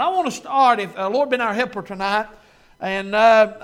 And I want to start, if Lord been our helper tonight, and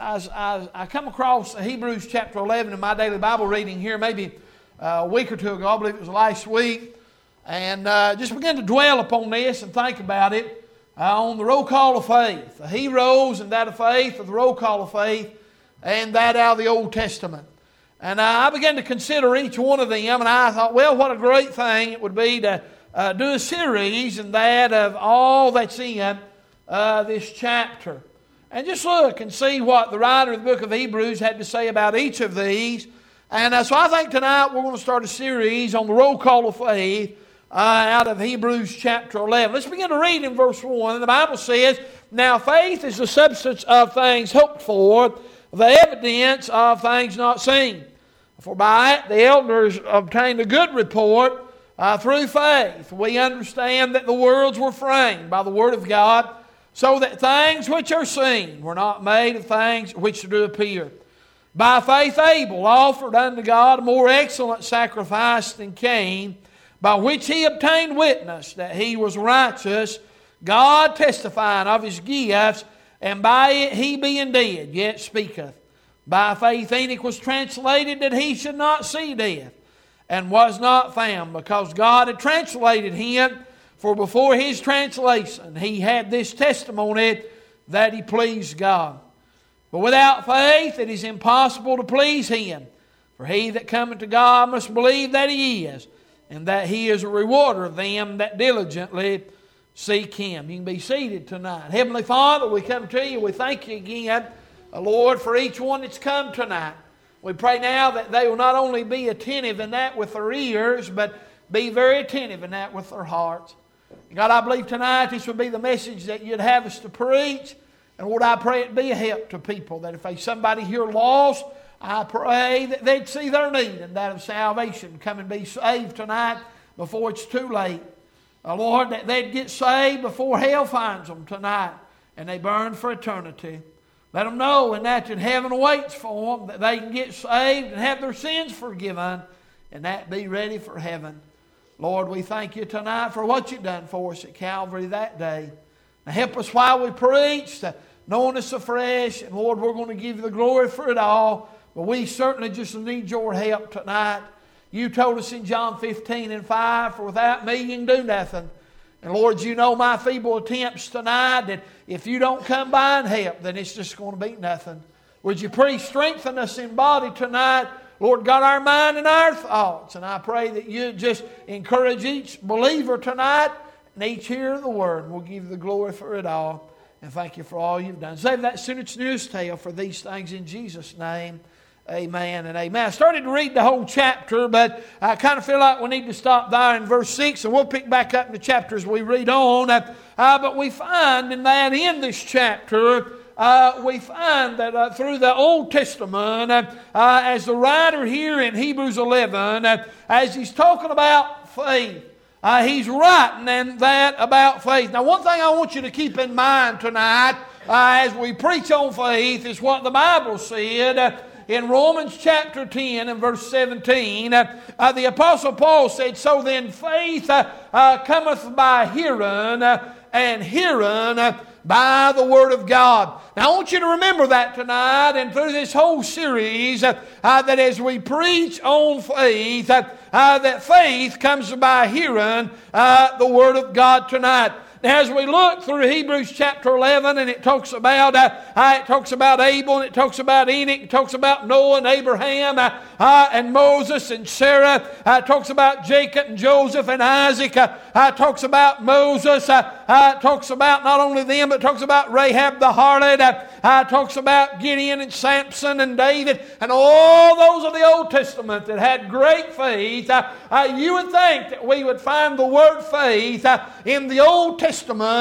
I come across Hebrews chapter 11 in my daily Bible reading here maybe a week or two ago. I believe it was last week. And just began to dwell upon this and think about it on the roll call of faith. The heroes and that of faith, or the roll call of faith, and that out of the Old Testament. And I began to consider each one of them, and I thought, well, what a great thing it would be to do a series and that of all that's in this chapter. And just look and see what the writer of the book of Hebrews had to say about each of these. And so I think tonight we're going to start a series on the roll call of faith out of Hebrews chapter 11. Let's begin to read in verse 1. And the Bible says, "Now faith is the substance of things hoped for, the evidence of things not seen. For by it the elders obtained a good report. Through faith we understand that the worlds were framed by the word of God, so that things which are seen were not made of things which do appear. By faith Abel offered unto God a more excellent sacrifice than Cain, by which he obtained witness that he was righteous, God testifying of his gifts, and by it he being dead yet speaketh. By faith Enoch was translated that he should not see death, and was not found, because God had translated him. For before his translation he had this testimony, that he pleased God. But without faith it is impossible to please him. For he that cometh to God must believe that he is, and that he is a rewarder of them that diligently seek him." You can be seated tonight. Heavenly Father, we come to you. We thank you again, Lord, for each one that's come tonight. We pray now that they will not only be attentive in that with their ears, but be very attentive in that with their hearts. God, I believe tonight this would be the message that you'd have us to preach. And Lord, I pray it be a help to people, that if there's somebody here lost, I pray that they'd see their need and that of salvation, come and be saved tonight before it's too late. Lord, that they'd get saved before hell finds them tonight and they burn for eternity. Let them know in that heaven awaits for them, that they can get saved and have their sins forgiven, and that be ready for heaven. Lord, we thank you tonight for what you've done for us at Calvary that day. Now help us while we preach to knowing us afresh. And Lord, we're going to give you the glory for it all. But we certainly just need your help tonight. You told us in John 15:5, "For without me you can do nothing." And Lord, you know my feeble attempts tonight, that if you don't come by and help, then it's just going to be nothing. Would you please strengthen us in body tonight? Lord God, our mind and our thoughts. And I pray that you just encourage each believer tonight and each hearer of the word. And we'll give you the glory for it all. And thank you for all you've done. Save that sinner's news tale for these things in Jesus' name. Amen and amen. I started to read the whole chapter, but I kind of feel like we need to stop there in verse 6, and we'll pick back up in the chapter as we read on. But we find in this chapter, we find that through the Old Testament, as the writer here in Hebrews 11, as he's talking about faith, he's writing in that about faith. Now, one thing I want you to keep in mind tonight as we preach on faith is what the Bible said in Romans chapter 10 and verse 17. The Apostle Paul said, "So then faith cometh by hearing, and hearing by the Word of God." Now I want you to remember that tonight and through this whole series, that as we preach on faith, that faith comes by hearing the Word of God tonight. Now, as we look through Hebrews chapter 11, and it talks about Abel, and it talks about Enoch, it talks about Noah and Abraham, and Moses and Sarah, it talks about Jacob and Joseph and Isaac, it talks about Moses, it talks about not only them, but it talks about Rahab the harlot, it talks about Gideon and Samson and David, and all those of the Old Testament that had great faith. You would think that we would find the word faith in the Old Testament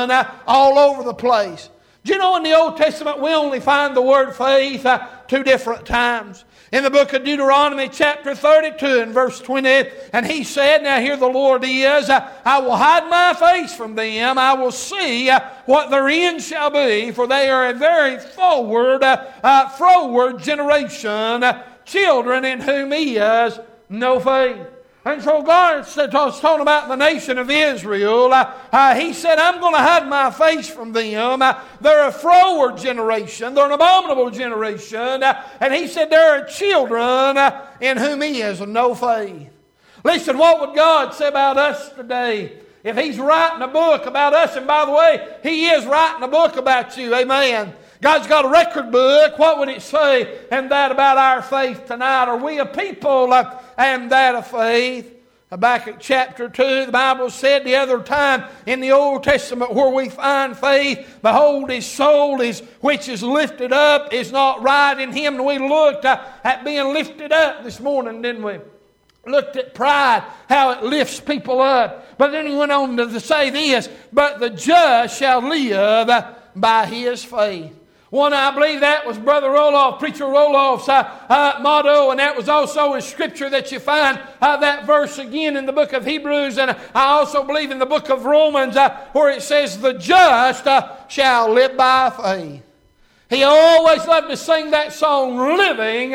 all over the place. Do you know in the Old Testament we only find the word faith two different times? In the book of Deuteronomy chapter 32 and verse 20, "And he said," now here the Lord is, "I will hide my face from them, I will see what their end shall be, for they are a very froward generation, children in whom is no faith." And so God was talking about the nation of Israel. He said, I'm going to hide my face from them. They're a froward generation. They're an abominable generation. And He said, there are children in whom He has no faith. Listen, what would God say about us today? If He's writing a book about us, and by the way, He is writing a book about you. Amen. God's got a record book. What would it say and that about our faith tonight? Are we a people and that of faith? Back at chapter 2, the Bible said the other time in the Old Testament where we find faith, behold, his soul is which is lifted up is not right in him. And we looked at being lifted up this morning, didn't we? Looked at pride, how it lifts people up. But then he went on to say this, but the just shall live by his faith. One, I believe that was Brother Roloff, Preacher Roloff's motto, and that was also a scripture that you find that verse again in the book of Hebrews, and I also believe in the book of Romans where it says, the just shall live by faith. He always loved to sing that song, living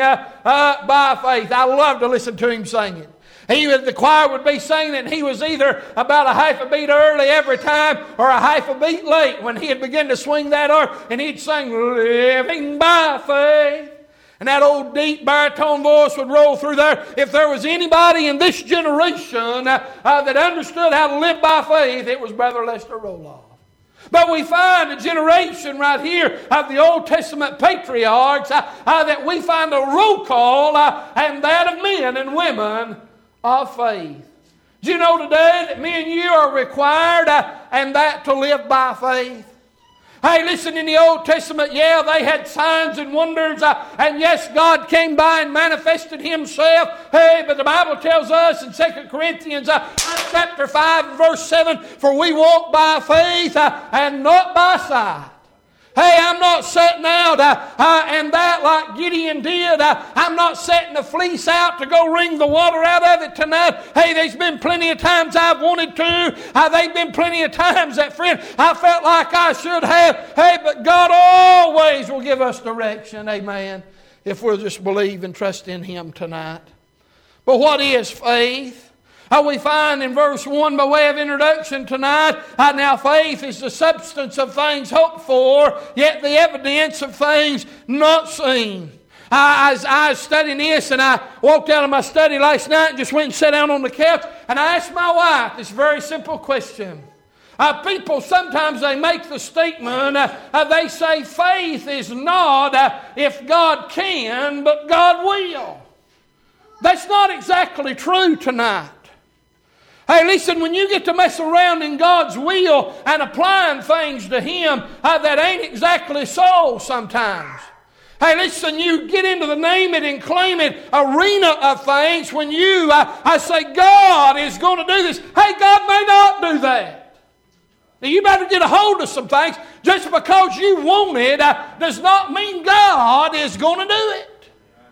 by faith. I love to listen to him sing it. The choir would be singing it, and he was either about a half a beat early every time or a half a beat late when he had begun to swing that arm, and he'd sing, living by faith. And that old deep baritone voice would roll through there. If there was anybody in this generation that understood how to live by faith, it was Brother Lester Roloff. But we find a generation right here of the Old Testament patriarchs that we find a roll call and that of men and women of faith. Do you know today that me and you are required and that to live by faith? Hey, listen, in the Old Testament, yeah, they had signs and wonders, and yes, God came by and manifested Himself. Hey, but the Bible tells us in 2 Corinthians chapter 5 and verse 7, for we walk by faith and not by sight. Hey, I'm not setting out and that like Gideon did. I'm not setting the fleece out to go wring the water out of it tonight. Hey, there's been plenty of times I've wanted to. There's been plenty of times that, friend, I felt like I should have. Hey, but God always will give us direction, amen, if we'll just believe and trust in Him tonight. But what is faith? We find in verse 1 by way of introduction tonight, now faith is the substance of things hoped for, yet the evidence of things not seen. I was studying this, and I walked out of my study last night and just went and sat down on the couch, and I asked my wife this very simple question. People sometimes they make the statement, they say faith is not if God can, but God will. That's not exactly true tonight. Hey, listen, when you get to mess around in God's will and applying things to Him, that ain't exactly so sometimes. Hey, listen, you get into the name it and claim it arena of things when you say God is going to do this. Hey, God may not do that. Now, you better get a hold of some things. Just because you want it does not mean God is going to do it.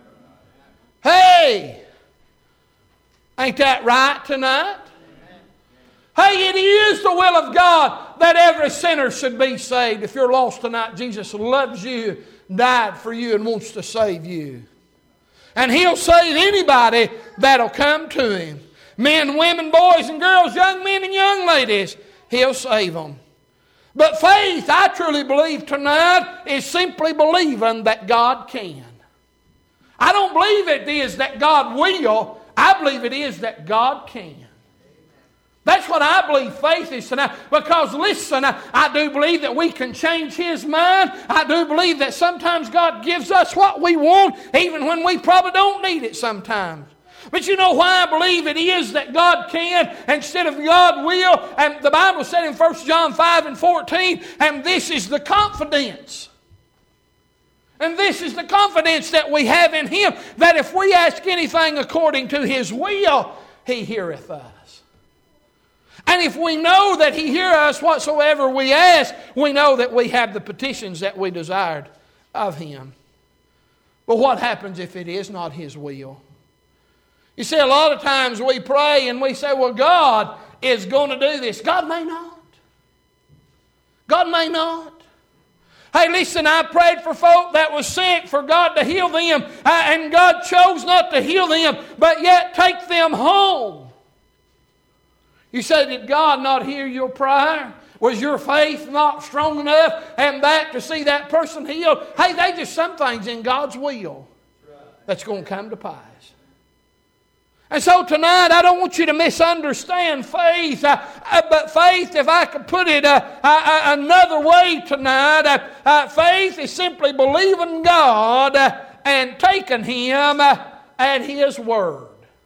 Hey, ain't that right tonight? Hey, it is the will of God that every sinner should be saved. If you're lost tonight, Jesus loves you, died for you, and wants to save you. And He'll save anybody that'll come to Him. Men, women, boys and girls, young men and young ladies, He'll save them. But faith, I truly believe tonight, is simply believing that God can. I don't believe it is that God will. I believe it is that God can. That's what I believe faith is tonight. Because listen, I do believe that we can change His mind. I do believe that sometimes God gives us what we want, even when we probably don't need it sometimes. But you know why I believe it is that God can instead of God will? And the Bible said in 1 John 5 and 14, and this is the confidence. And this is the confidence that we have in Him, that if we ask anything according to His will, He heareth us. And if we know that He heareth us whatsoever we ask, we know that we have the petitions that we desired of Him. But what happens if it is not His will? You see, a lot of times we pray and we say, well, God is going to do this. God may not. God may not. Hey, listen, I prayed for folk that was sick for God to heal them, and God chose not to heal them, but yet take them home. You say, did God not hear your prayer? Was your faith not strong enough and that to see that person healed? Hey, they just some things in God's will that's going to come to pass. And so tonight, I don't want you to misunderstand faith. But faith, if I could put it another way tonight, faith is simply believing God and taking Him at His word.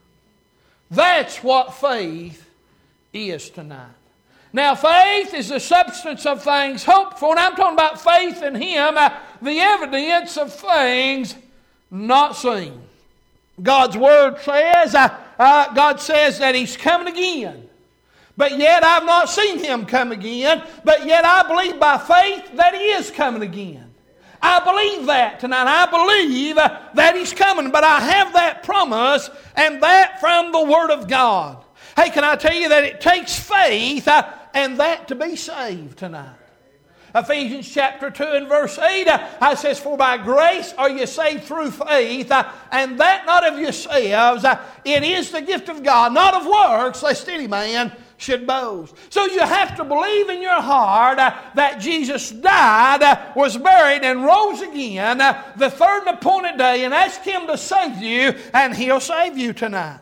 That's what faith is tonight. Now, faith is the substance of things hoped for. And I'm talking about faith in Him, the evidence of things not seen. God's Word says, God says that He's coming again. But yet I've not seen Him come again. But yet I believe by faith that He is coming again. I believe that tonight. I believe that He's coming. But I have that promise, and that from the Word of God. Hey, can I tell you that it takes faith and that to be saved tonight? Ephesians chapter 2 and verse 8, it says, for by grace are you saved through faith, and that not of yourselves, it is the gift of God, not of works, lest any man should boast. So you have to believe in your heart that Jesus died, was buried, and rose again the third and appointed day, and ask Him to save you, and He'll save you tonight.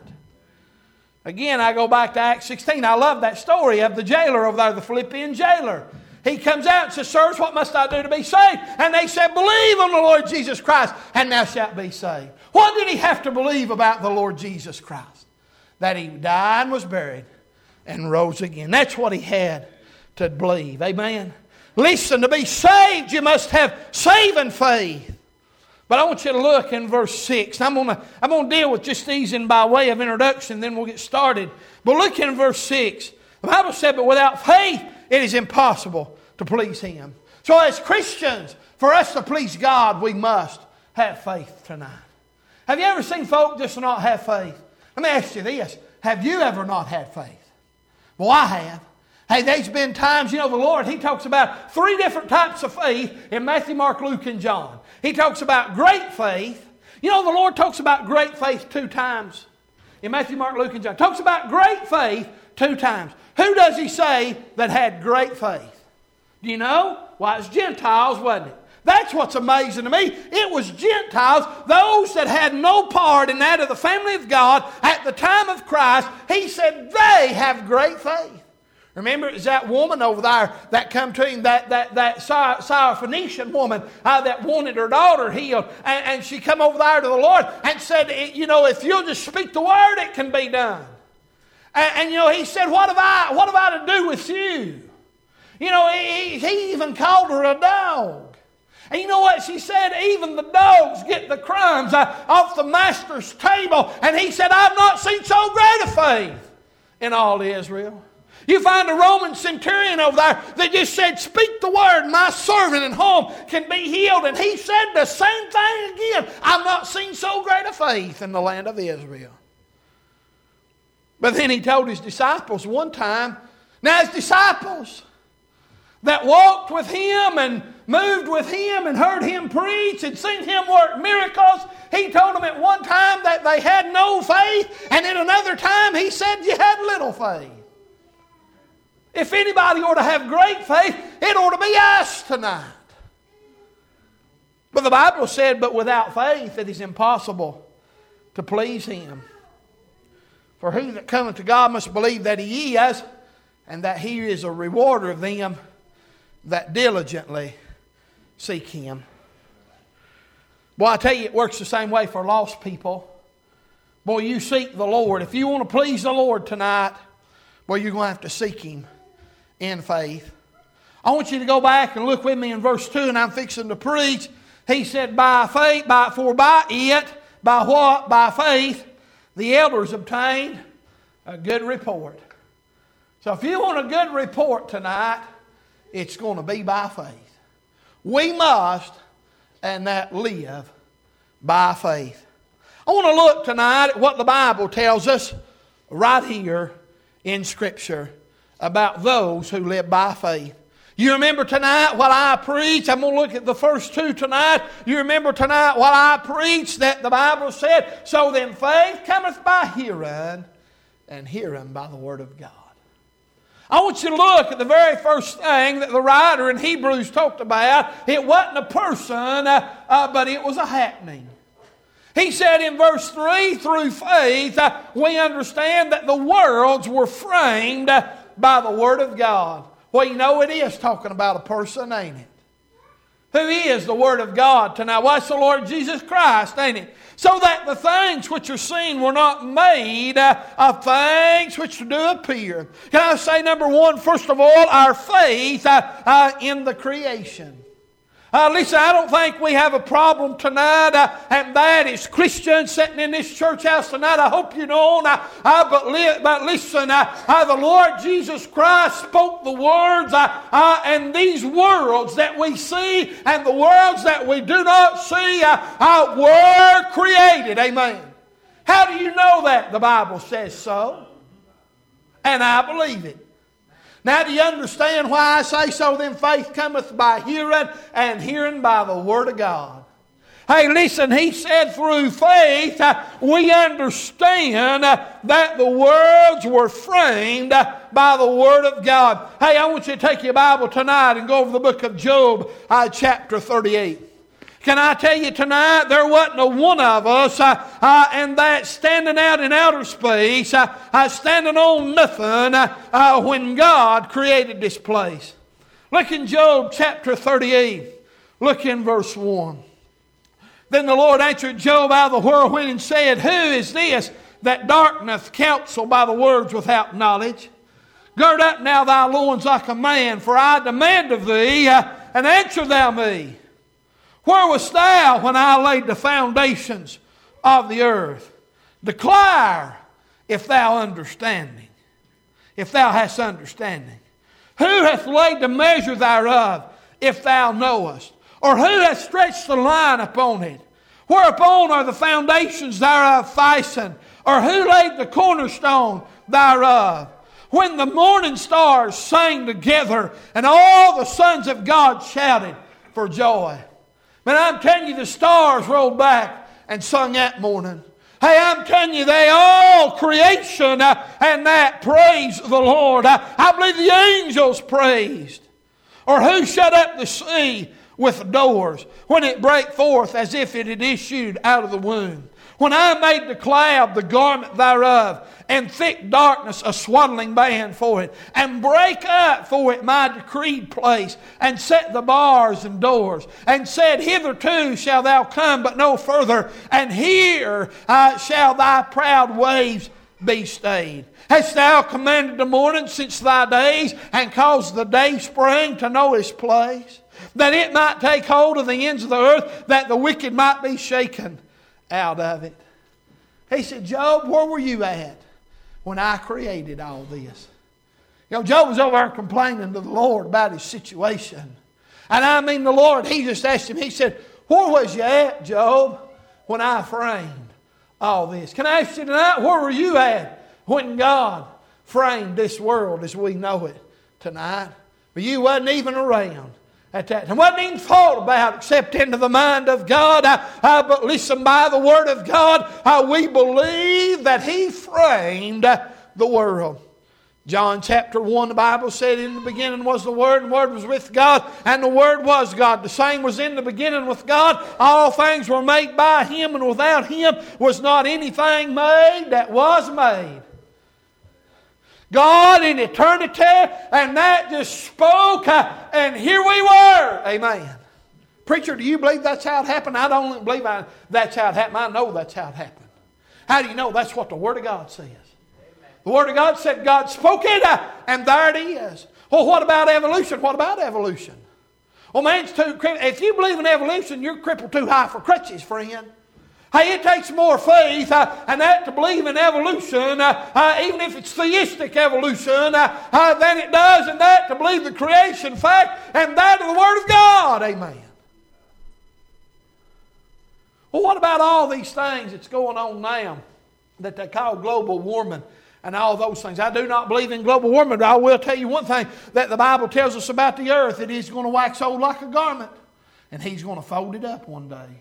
Again, I go back to Acts 16. I love that story of the jailer over there, the Philippian jailer. He comes out and says, sirs, what must I do to be saved? And they said, believe on the Lord Jesus Christ, and thou shalt be saved. What did he have to believe about the Lord Jesus Christ? That He died and was buried and rose again. That's what he had to believe. Amen. Listen, to be saved, you must have saving faith. But I want you to look in verse 6. I'm going to deal with just these in by way of introduction, then we'll get started. But look in verse 6. The Bible said, but without faith, it is impossible to please Him. So as Christians, for us to please God, we must have faith tonight. Have you ever seen folk just not have faith? Let me ask you this. Have you ever not had faith? Well, I have. Hey, there's been times, the Lord, He talks about 3 different types of faith in Matthew, Mark, Luke, and John. He talks about great faith. The Lord talks about great faith 2 times in Matthew, Mark, Luke, and John. Talks about great faith 2 times. Who does He say that had great faith? Do you know? Why, it's Gentiles, wasn't it? That's what's amazing to me. It was Gentiles, those that had no part in that of the family of God at the time of Christ. He said they have great faith. Remember, it was that woman over there that come to Him, that Syrophoenician woman that wanted her daughter healed. And she come over there to the Lord and said, if you'll just speak the word, it can be done. And He said, what have I to do with you? He even called her a dog. And you know what she said? Even the dogs get the crumbs off the master's table. And He said, I've not seen so great a faith in all Israel. You find a Roman centurion over there that just said, speak the word, my servant at home can be healed. And he said the same thing again. I've not seen so great a faith in the land of Israel. But then He told His disciples one time, now His disciples that walked with Him and moved with Him and heard Him preach and seen Him work miracles, He told them at one time that they had no faith, and at another time He said you had little faith. If anybody ought to have great faith, it ought to be us tonight. But the Bible said, but without faith it is impossible to please Him. For he that cometh to God must believe that He is, and that He is a rewarder of them that diligently seek Him. Boy, I tell you, it works the same way for lost people. Boy, you seek the Lord. If you want to please the Lord tonight, boy, you're going to have to seek Him in faith. I want you to go back and look with me in verse 2, and I'm fixing to preach. He said, by faith, by what? By faith, the elders obtained a good report. So if you want a good report tonight, it's going to be by faith. We must, and that live by faith. I want to look tonight at what the Bible tells us right here in Scripture about those who live by faith. You remember tonight while I preach, I'm going to look at the first 2 tonight. You remember tonight while I preach that the Bible said, so then faith cometh by hearing, and hearing by the Word of God. I want you to look at the very first thing that the writer in Hebrews talked about. It wasn't a person, but it was a happening. He said in verse 3, through faith, we understand that the worlds were framed by the Word of God. Well, you know it is talking about a person, ain't it? Who is the Word of God tonight? Well, it's the Lord Jesus Christ, ain't it? So that the things which are seen were not made of things which do appear. Can I say, number one, first of all, our faith in the creation. Listen, I don't think we have a problem tonight, and that is Christians sitting in this church house tonight. I hope you don't. But listen, the Lord Jesus Christ spoke the words, and these worlds that we see and the worlds that we do not see were created. Amen. How do you know that? The Bible says so. And I believe it. Now, do you understand why I say so? Then faith cometh by hearing, and hearing by the Word of God. Hey, listen, he said through faith we understand that the worlds were framed by the Word of God. Hey, I want you to take your Bible tonight and go over the book of Job, chapter 38. Can I tell you tonight, there wasn't a one of us and that standing out in outer space, standing on nothing when God created this place. Look in Job chapter 38. Look in verse 1. Then the Lord answered Job out of the whirlwind and said, Who is this that darkeneth counsel by the words without knowledge? Gird up now thy loins like a man, for I demand of thee, and answer thou me. Where wast thou when I laid the foundations of the earth? Declare if thou understanding, if thou hast understanding. Who hath laid the measure thereof, if thou knowest? Or who hath stretched the line upon it? Whereupon are the foundations thereof fastened? Or who laid the cornerstone thereof? When the morning stars sang together, and all the sons of God shouted for joy. Man, I'm telling you, the stars rolled back and sung that morning. Hey, I'm telling you, they all creation and that praise the Lord. I believe the angels praised. Or who shut up the sea with doors when it brake forth as if it had issued out of the womb? When I made the cloud the garment thereof, and thick darkness a swaddling band for it, and break up for it my decreed place, and set the bars and doors, and said, Hitherto shall thou come, but no further, and here shall thy proud waves be stayed. Hast thou commanded the morning since thy days, and caused the day spring to know his place, that it might take hold of the ends of the earth, that the wicked might be shaken out of it? He said, Job, where were you at when I created all this? You know, Job was over there complaining to the Lord about his situation. And I mean, the Lord, he just asked him, he said, where was you at, Job, when I framed all this? Can I ask you tonight, where were you at when God framed this world as we know it tonight? But you wasn't even around at that. And wasn't even thought about except into the mind of God. But listen, by the Word of God, we believe that He framed the world. John chapter 1, the Bible said, In the beginning was the Word, and the Word was with God, and the Word was God. The same was in the beginning with God. All things were made by Him, and without Him was not anything made that was made. God in eternity, and that just spoke, and here we were. Amen. Preacher, do you believe that's how it happened? I don't believe that's how it happened. I know that's how it happened. How do you know? That's what the Word of God says. The Word of God said God spoke it, and there it is. Well, what about evolution? What about evolution? Well, man's too crippled. If you believe in evolution, you're crippled too high for crutches, friend. Hey, it takes more faith and that to believe in evolution, even if it's theistic evolution, than it does in that to believe the creation fact and that of the Word of God. Amen. Well, what about all these things that's going on now that they call global warming and all those things? I do not believe in global warming, but I will tell you one thing that the Bible tells us about the earth. It is going to wax old like a garment, and He's going to fold it up one day.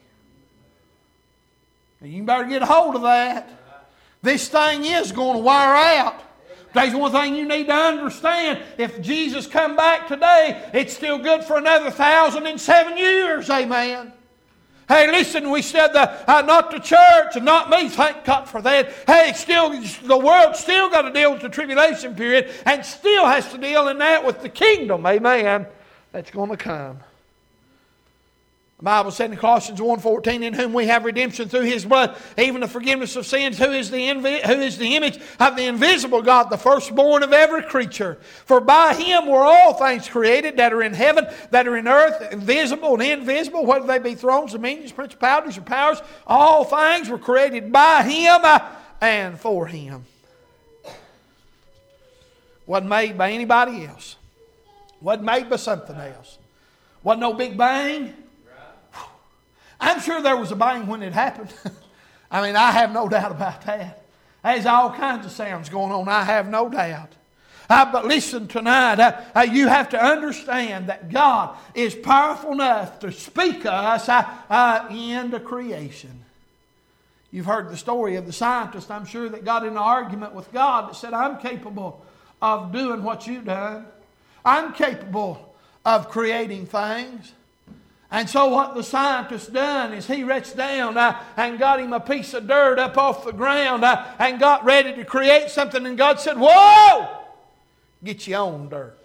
You better get a hold of that. This thing is going to wear out. There's one thing you need to understand. If Jesus come back today, it's still good for another 1,007 years. Amen. Hey, listen, we said not the church and not me, thank God for that. Hey, the world's still got to deal with the tribulation period and still has to deal in that with the kingdom, amen, that's going to come. The Bible said in Colossians 1:14, in whom we have redemption through His blood, even the forgiveness of sins, who is the image of the invisible God, the firstborn of every creature. For by Him were all things created that are in heaven, that are in earth, visible and invisible, whether they be thrones, dominions, principalities, or powers. All things were created by Him and for Him. Wasn't made by anybody else. Wasn't made by something else. Wasn't no big bang. I'm sure there was a bang when it happened. I mean, I have no doubt about that. There's all kinds of sounds going on. I have no doubt. But listen tonight, you have to understand that God is powerful enough to speak us into creation. You've heard the story of the scientist, I'm sure, that got in an argument with God that said, I'm capable of doing what you've done. I'm capable of creating things. And so what the scientist done is he reached down and got him a piece of dirt up off the ground and got ready to create something. And God said, whoa! Get your own dirt.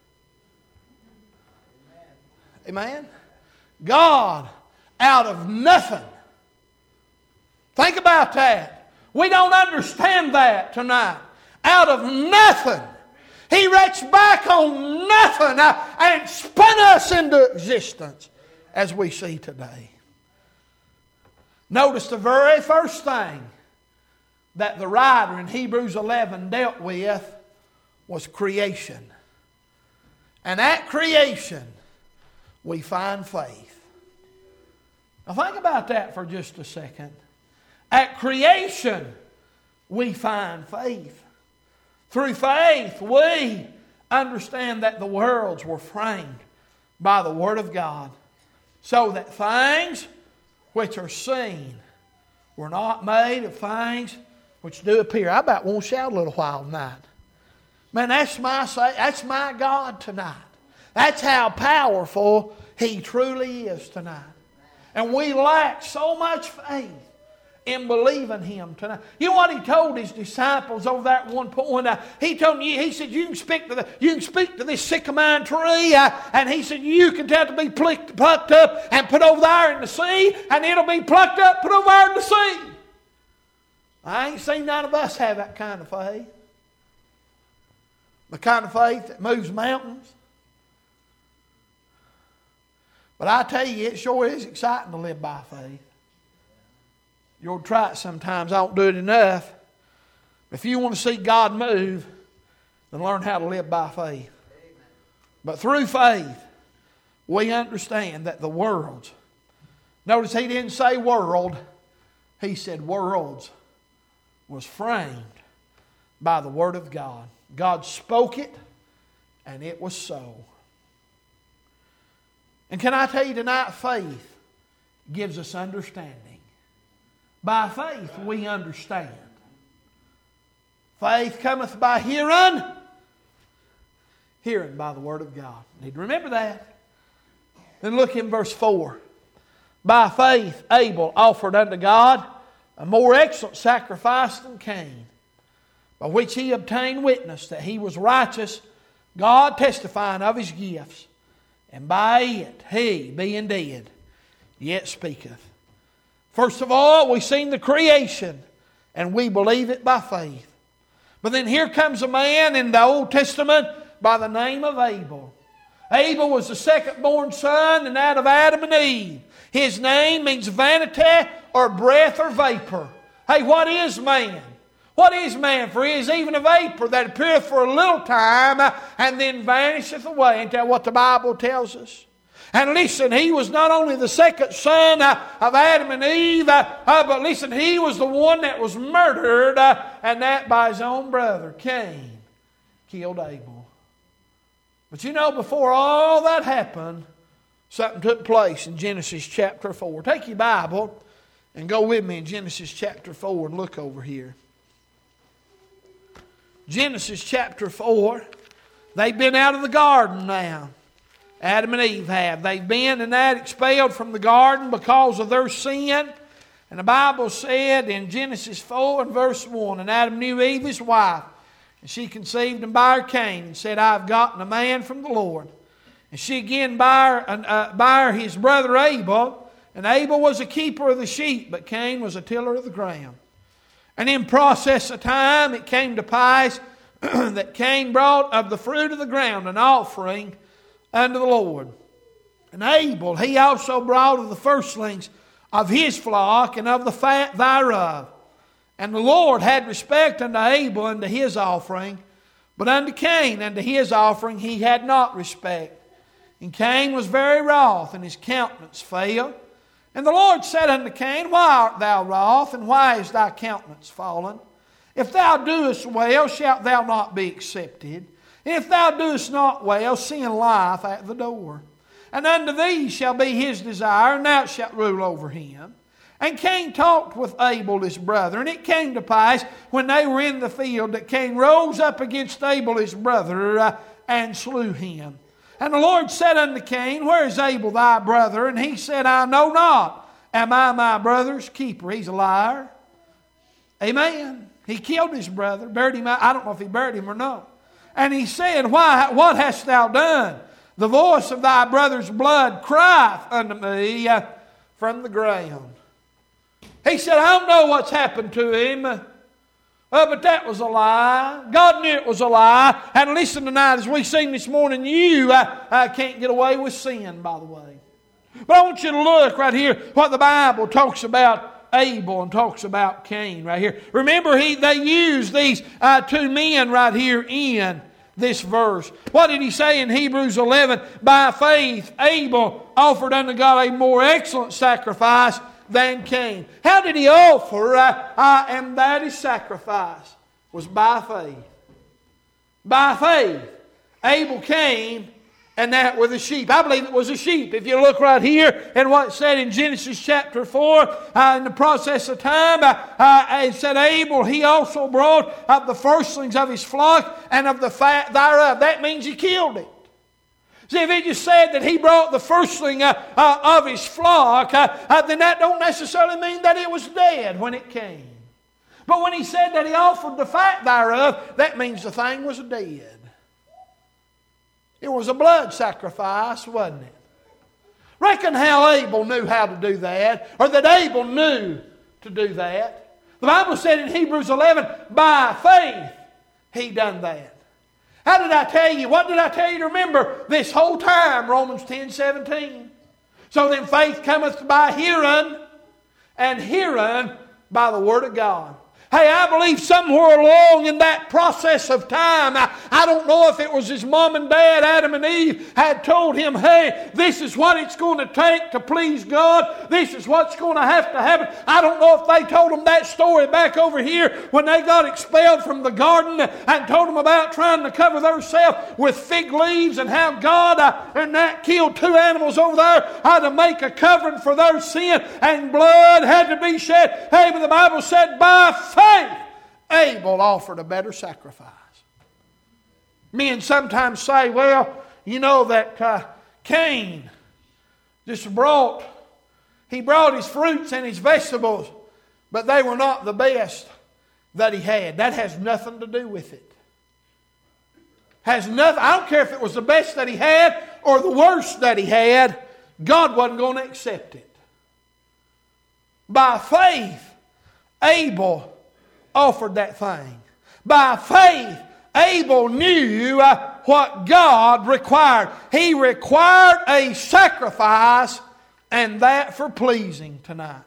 Amen? God out of nothing. Think about that. We don't understand that tonight. Out of nothing. He reached back on nothing and spun us into existence. As we see today. Notice the very first thing that the writer in Hebrews 11 dealt with was creation. And at creation, we find faith. Now think about that for just a second. At creation, we find faith. Through faith, we understand that the worlds were framed by the Word of God. So that things which are seen were not made of things which do appear. I about won't shout a little while tonight. Man, that's my God tonight. That's how powerful He truly is tonight. And we lack so much faith in believing Him tonight. You know what He told His disciples over there at one point? He told them, He said, you can speak to this sycamore tree, and He said, you can tell it to be plucked up and put over there in the sea, and it'll be plucked up, put over there in the sea. I ain't seen none of us have that kind of faith. The kind of faith that moves mountains. But I tell you, it sure is exciting to live by faith. You ought to try it sometimes. I don't do it enough. If you want to see God move, then learn how to live by faith. But through faith, we understand that the worlds, notice He didn't say world, He said worlds, was framed by the Word of God. God spoke it, and it was so. And can I tell you tonight, faith gives us understanding. By faith we understand. Faith cometh by hearing, hearing by the Word of God. Need to remember that. Then look in verse 4. By faith Abel offered unto God a more excellent sacrifice than Cain, by which he obtained witness that he was righteous, God testifying of his gifts, and by it he, being dead, yet speaketh. First of all, we've seen the creation, and we believe it by faith. But then here comes a man in the Old Testament by the name of Abel. Abel was the second-born son and out of Adam and Eve. His name means vanity or breath or vapor. Hey, what is man? What is man? For he is even a vapor that appeareth for a little time and then vanisheth away. Ain't that what the Bible tells us? And listen, he was not only the second son of Adam and Eve, but listen, he was the one that was murdered, and that by his own brother, Cain, killed Abel. But you know, before all that happened, something took place in Genesis chapter 4. Take your Bible and go with me in Genesis chapter 4 and look over here. Genesis chapter 4. They've been out of the garden now. Adam and Eve have. They've been and that expelled from the garden because of their sin. And the Bible said in Genesis 4 and verse 1, and Adam knew Eve his wife, and she conceived and bare Cain, and said, I have gotten a man from the Lord. And she again bare his brother Abel, and Abel was a keeper of the sheep, but Cain was a tiller of the ground. And in process of time it came to pass that Cain brought of the fruit of the ground an offering unto the Lord. And Abel, he also brought of the firstlings of his flock and of the fat thereof. And the Lord had respect unto Abel and to his offering, but unto Cain and to his offering he had not respect. And Cain was very wroth, and his countenance fell. And the Lord said unto Cain, Why art thou wroth, and why is thy countenance fallen? If thou doest well, shalt thou not be accepted. And if thou doest not well, sin lieth at the door. And unto thee shall be his desire, and thou shalt rule over him. And Cain talked with Abel his brother. And it came to pass, when they were in the field, that Cain rose up against Abel his brother, and slew him. And the Lord said unto Cain, Where is Abel thy brother? And he said, I know not. Am I my brother's keeper? He's a liar. Amen. He killed his brother, buried him. I don't know if he buried him or not. And he said, What hast thou done? The voice of thy brother's blood crieth unto me from the ground. He said, I don't know what's happened to him. But that was a lie. God knew it was a lie. And listen tonight, as we've seen this morning, you can't get away with sin, by the way. But I want you to look right here what the Bible talks about Abel and talks about Cain right here. Remember, they used these two men right here in this verse. What did he say in Hebrews 11? By faith, Abel offered unto God a more excellent sacrifice than Cain. How did he offer? And that his sacrifice was by faith. By faith, Abel came, and that were the sheep. I believe it was a sheep. If you look right here and what it said in Genesis chapter 4, in the process of time, it said Abel, he also brought of the firstlings of his flock and of the fat thereof. That means he killed it. See, if it just said that he brought the firstling of his flock, then that don't necessarily mean that it was dead when it came. But when he said that he offered the fat thereof, that means the thing was dead. It was a blood sacrifice, wasn't it? Reckon how Abel knew how to do that, or that Abel knew to do that. The Bible said in Hebrews 11, by faith he done that. How did I tell you? What did I tell you to remember this whole time? Romans 10:17. So then faith cometh by hearing, and hearing by the Word of God. Hey, I believe somewhere along in that process of time, I don't know if it was his mom and dad, Adam and Eve, had told him, hey, this is what it's going to take to please God. This is what's going to happen. I don't know if they told him that story back over here when they got expelled from the garden and told them about trying to cover themselves with fig leaves and how God and that killed two animals over there to make a covering for their sin, and blood had to be shed. Hey, but the Bible said by faith Abel offered a better sacrifice. Men sometimes say, well, you know that Cain just brought his fruits and his vegetables, but they were not the best that he had. That has nothing to do with it. Has nothing. I don't care if it was the best that he had or the worst that he had. God wasn't going to accept it. By faith, Abel offered that thing. By faith, Abel knew what God required. He required a sacrifice, and that for pleasing tonight.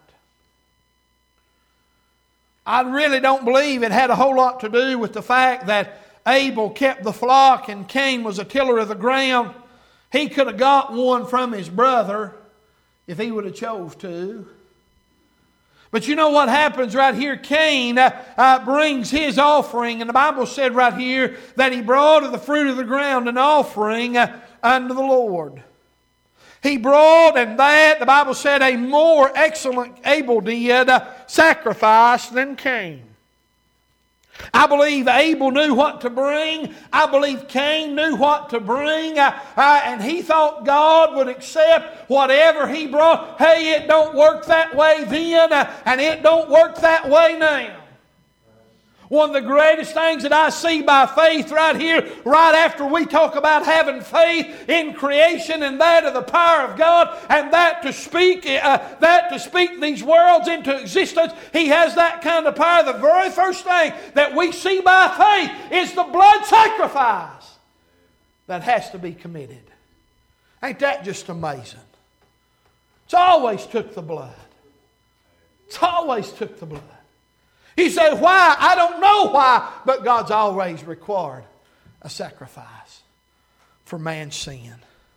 I really don't believe it had a whole lot to do with the fact that Abel kept the flock and Cain was a tiller of the ground. He could have got one from his brother if he would have chose to. But you know what happens right here? Cain brings his offering, and the Bible said right here that he brought of the fruit of the ground an offering unto the Lord. He brought, and that, the Bible said, a more excellent Abel did sacrifice than Cain. I believe Abel knew what to bring. I believe Cain knew what to bring. And he thought God would accept whatever he brought. Hey, it don't work that way then, and it don't work that way now. One of the greatest things that I see by faith right here, right after we talk about having faith in creation and that of the power of God and that to speak these worlds into existence, He has that kind of power. The very first thing that we see by faith is the blood sacrifice that has to be committed. Ain't that just amazing? It's always took the blood. It's always took the blood. He said, why? I don't know why, but God's always required a sacrifice for man's sin.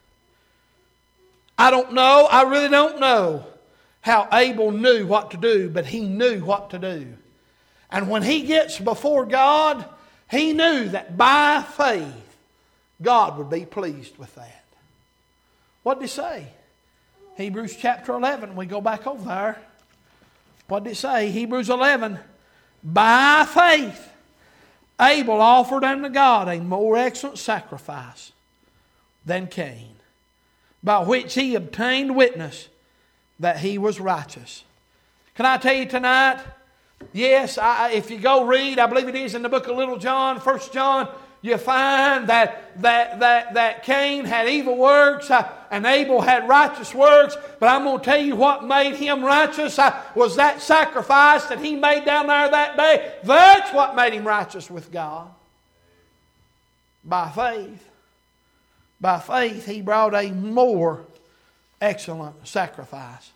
I don't know, I really don't know how Abel knew what to do, but he knew what to do. And when he gets before God, he knew that by faith, God would be pleased with that. What did he say? Hebrews chapter 11, we go back over there. What did it say? Hebrews 11. By faith, Abel offered unto God a more excellent sacrifice than Cain, by which he obtained witness that he was righteous. Can I tell you tonight? Yes, if you go read, I believe it is in the book of Little John, 1 John, you find that Cain had evil works and Abel had righteous works. But I'm going to tell you what made him righteous was that sacrifice that he made down there that day. That's what made him righteous with God. By faith. By faith, he brought a more excellent sacrifice.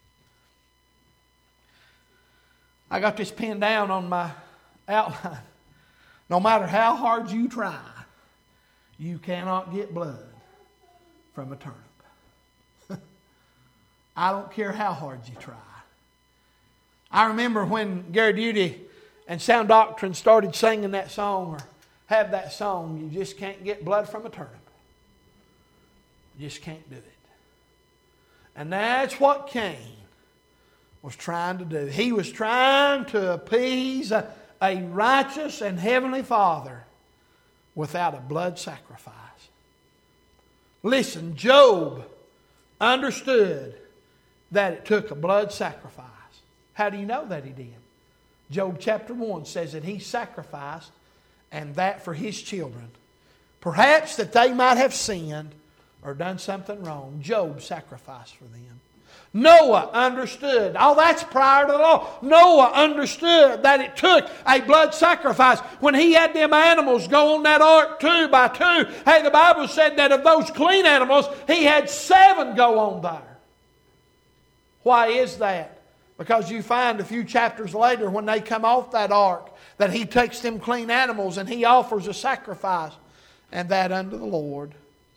I got this pinned down on my outline. No matter how hard you try, you cannot get blood from a turnip. I don't care how hard you try. I remember when Gary Duty and Sound Doctrine started singing that song, or have that song, you just can't get blood from a turnip. You just can't do it. And that's what Cain was trying to do. He was trying to appease a righteous and heavenly Father without a blood sacrifice. Listen, Job understood that it took a blood sacrifice. How do you know that he did? Job chapter 1 says that he sacrificed, and that for his children. Perhaps that they might have sinned or done something wrong. Job sacrificed for them. Noah understood. Oh, that's prior to the law. Noah understood that it took a blood sacrifice. When he had them animals go on that ark 2 by 2, hey, the Bible said that of those clean animals, he had 7 go on there. Why is that? Because you find a few chapters later when they come off that ark that he takes them clean animals and he offers a sacrifice, and that unto the Lord.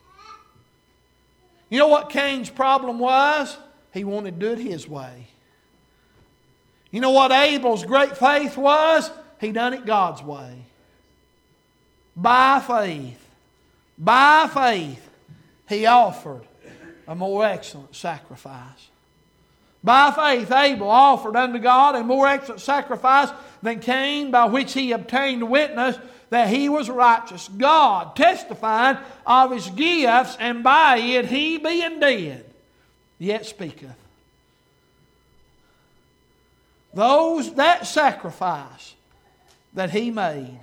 You know what Cain's problem was? He wanted to do it his way. You know what Abel's great faith was? He done it God's way. By faith, he offered a more excellent sacrifice. By faith, Abel offered unto God a more excellent sacrifice than Cain, by which he obtained witness that he was righteous. God testifying of his gifts, and by it he being dead yet speaketh. That sacrifice that he made,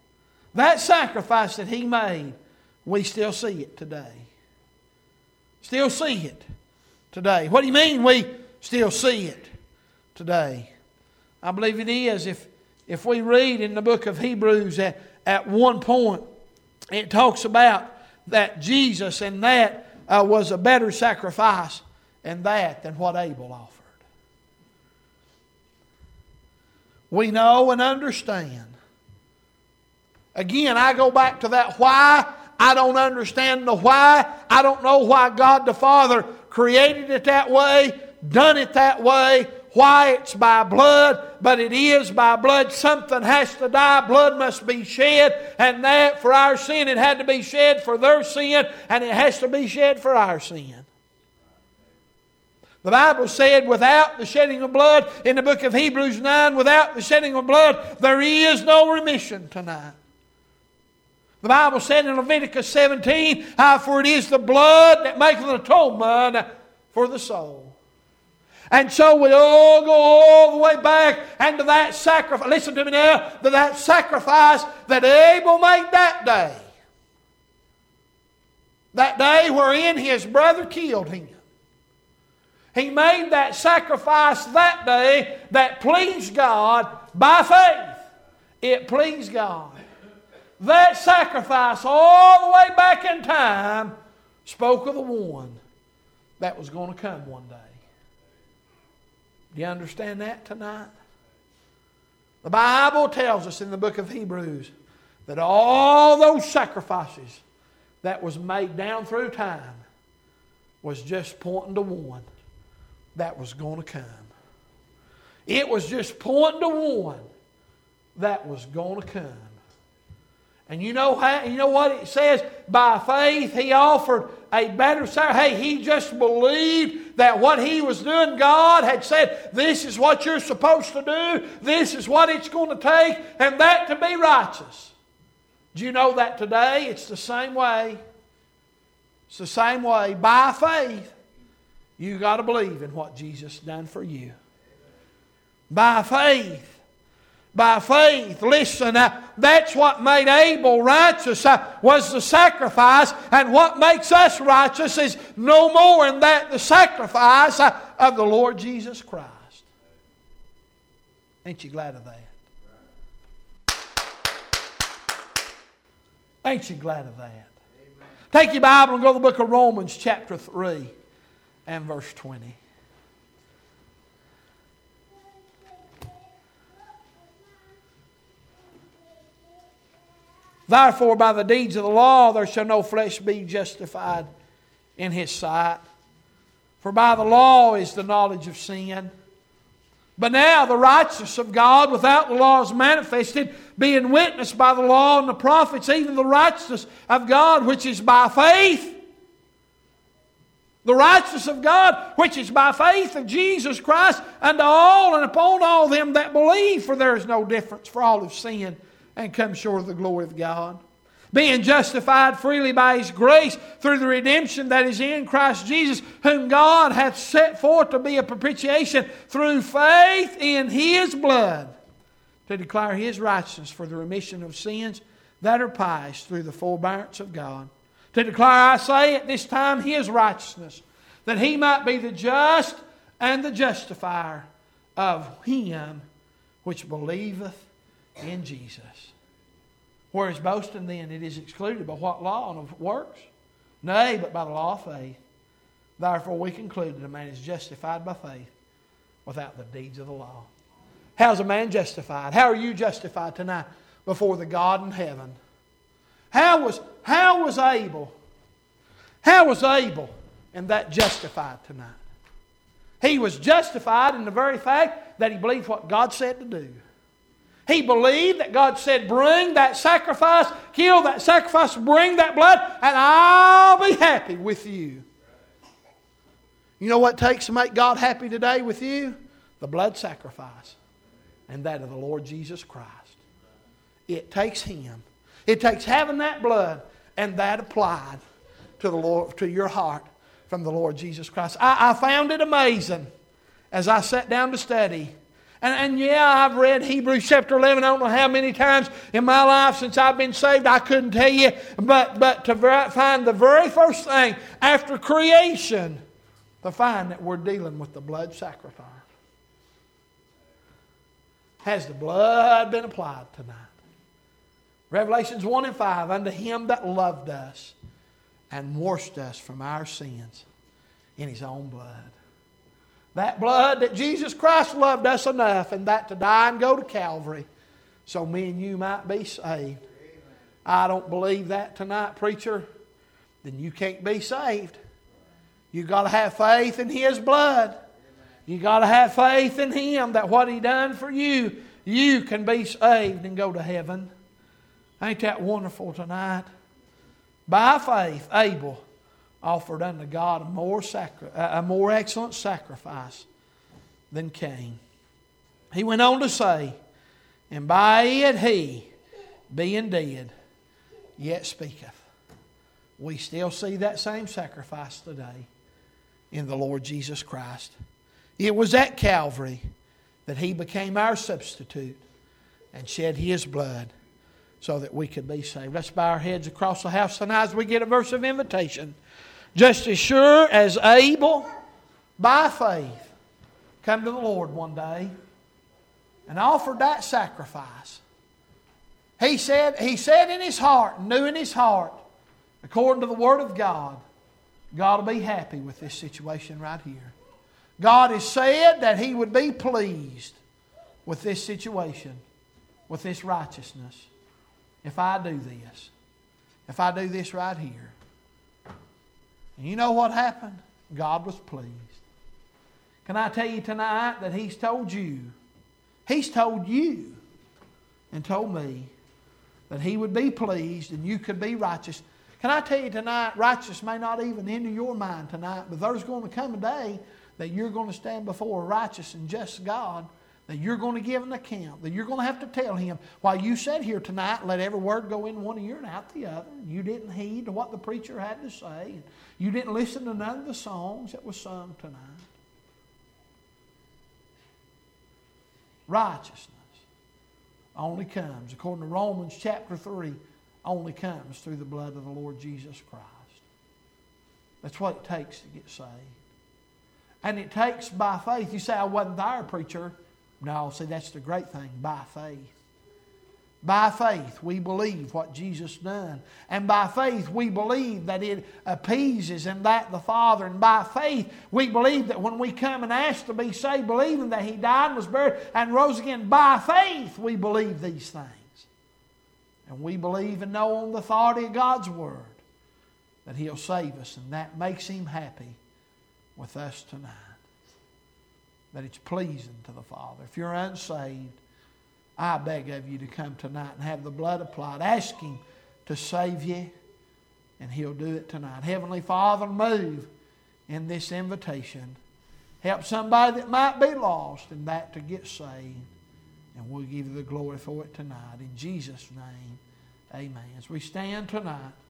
we still see it today. Still see it today. What do you mean we still see it today? I believe it is. If we read in the book of Hebrews at one point, it talks about that Jesus and that was a better sacrifice than what Abel offered. We know and understand. Again, I go back to that why. I don't understand the why. I don't know why God the Father created it that way, done it that way, why it's by blood, but it is by blood. Something has to die. Blood must be shed, and that for our sin it had to be shed for their sin, and it has to be shed for our sin. The Bible said without the shedding of blood, in the book of Hebrews 9, without the shedding of blood, there is no remission tonight. The Bible said in Leviticus 17, for it is the blood that maketh atonement for the soul. And so we all go all the way back and to that sacrifice. Listen to me now, to that sacrifice that Abel made that day. That day wherein his brother killed him. He made that sacrifice that day that pleased God by faith. It pleased God. That sacrifice all the way back in time spoke of the one that was going to come one day. Do you understand that tonight? The Bible tells us in the book of Hebrews that all those sacrifices that was made down through time was just pointing to one that was going to come. It was just pointing to one that was going to come. And you know what it says? By faith he offered a better sacrifice. Hey, he just believed that what he was doing, God had said, this is what you're supposed to do. This is what it's going to take. And that to be righteous. Do you know that today it's the same way? It's the same way. By faith, you got to believe in what Jesus done for you. By faith. By faith, listen, that's what made Abel righteous, was the sacrifice. And what makes us righteous is no more than that the sacrifice of the Lord Jesus Christ. Ain't you glad of that? Ain't you glad of that? Amen. Take your Bible and go to the book of Romans chapter 3 and verse 20. Therefore, by the deeds of the law, there shall no flesh be justified in his sight. For by the law is the knowledge of sin. But now the righteousness of God without the law is manifested, being witnessed by the law and the prophets, even the righteousness of God which is by faith. The righteousness of God which is by faith of Jesus Christ unto all and upon all them that believe. For there is no difference, for all have sinned and come short of the glory of God. Being justified freely by His grace through the redemption that is in Christ Jesus, whom God hath set forth to be a propitiation through faith in His blood, to declare His righteousness for the remission of sins that are past through the forbearance of God. To declare, I say, at this time His righteousness, that He might be the just and the justifier of him which believeth in Jesus. Whereas boasting then, it is excluded by what law and of works? Nay, but by the law of faith. Therefore we conclude that a man is justified by faith without the deeds of the law. How's a man justified? How are you justified tonight before the God in heaven? How was Abel? How was Abel and that justified tonight? He was justified in the very fact that he believed what God said to do. He believed that God said, bring that sacrifice, kill that sacrifice, bring that blood, and I'll be happy with you. You know what it takes to make God happy today with you? The blood sacrifice, and that of the Lord Jesus Christ. It takes Him. It takes having that blood and that applied to the Lord, to your heart from the Lord Jesus Christ. I found it amazing as I sat down to study. And yeah, I've read Hebrews chapter 11. I don't know how many times in my life since I've been saved. I couldn't tell you. But to find the very first thing after creation, to find that we're dealing with the blood sacrifice. Has the blood been applied tonight? Revelations 1 and 5. Unto Him that loved us and washed us from our sins in His own blood. That blood that Jesus Christ loved us enough and that to die and go to Calvary so me and you might be saved. I don't believe that tonight, preacher. Then you can't be saved. You've got to have faith in His blood. You've got to have faith in Him that what He done for you, you can be saved and go to heaven. Ain't that wonderful tonight? By faith, Abel offered unto God a more excellent sacrifice than Cain. He went on to say, and by it he, being dead, yet speaketh. We still see that same sacrifice today in the Lord Jesus Christ. It was at Calvary that He became our substitute and shed His blood so that we could be saved. Let's bow our heads across the house tonight as we get a verse of invitation. Just as sure as Abel, by faith, come to the Lord one day and offered that sacrifice. He said in his heart, knew in his heart, according to the Word of God, God will be happy with this situation right here. God has said that He would be pleased with this situation, with this righteousness, if I do this. If I do this right here. And you know what happened? God was pleased. Can I tell you tonight that He's told you and told me that He would be pleased and you could be righteous. Can I tell you tonight, righteous may not even enter your mind tonight, but there's going to come a day that you're going to stand before a righteous and just God, that you're going to give an account, that you're going to have to tell Him, while you sat here tonight, let every word go in one ear and out the other. You didn't heed to what the preacher had to say. And you didn't listen to none of the songs that was sung tonight. Righteousness only comes, according to Romans chapter 3, only comes through the blood of the Lord Jesus Christ. That's what it takes to get saved. And it takes by faith. You say, I wasn't there, preacher. No, see, that's the great thing, by faith. By faith, we believe what Jesus done. And by faith, we believe that it appeases and that the Father. And by faith, we believe that when we come and ask to be saved, believing that He died, was buried, and rose again, by faith, we believe these things. And we believe and know on the authority of God's Word that He'll save us. And that makes Him happy with us tonight. That it's pleasing to the Father. If you're unsaved, I beg of you to come tonight and have the blood applied. Ask Him to save you, and He'll do it tonight. Heavenly Father, move in this invitation. Help somebody that might be lost and that to get saved. And we'll give you the glory for it tonight. In Jesus' name, amen. As we stand tonight,